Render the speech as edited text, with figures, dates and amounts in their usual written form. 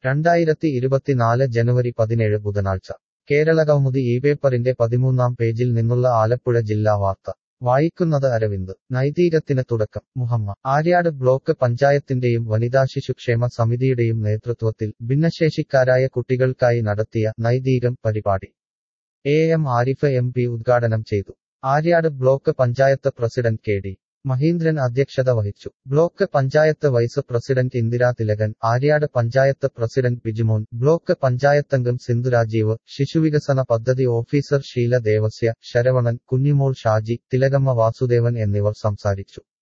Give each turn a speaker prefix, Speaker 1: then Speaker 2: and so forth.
Speaker 1: 2024 ജനുവരി 17 ബുധനാഴ്ച കേരളകൗമുദി ഈ പേപ്പറിന്റെ 13-ാം പേജിൽ നിന്നുള്ള ആലപ്പുഴ ജില്ലാ വാർത്ത വായിക്കുന്നത് അരവിന്ദ് നൈതീകത്തിന് തുടക്കം മുഹമ്മ ആര്യാട് ബ്ലോക്ക് പഞ്ചായത്തിന്റെയും വനിതാ ശിശുക്ഷേമ സമിതിയുടെയും നേതൃത്വത്തിൽ ഭിന്നശേഷിക്കാരായ കുട്ടികൾക്കായി നടത്തിയ നൈതീകം പരിപാടി എം ആരിഫ് MP ഉദ്ഘാടനം ചെയ്തു. Aryad block panchayat president K D. Mahindran അധ്യക്ഷത വഹിച്ചു. Block panchayat vice president Indira Thilakan, Aryad panchayat president Bijumon, block പഞ്ചായത്തംഗം സിന്ധു രാജീവ്, ശിശുവികസന പദ്ധതി ഓഫീസർ ഷീല ദേവസ്യ, ശരവണൻ, കുഞ്ഞിമോൾ ഷാജി, തിലകമ്മ വാസുദേവൻ എന്നിവർ സംസാരിച്ചു.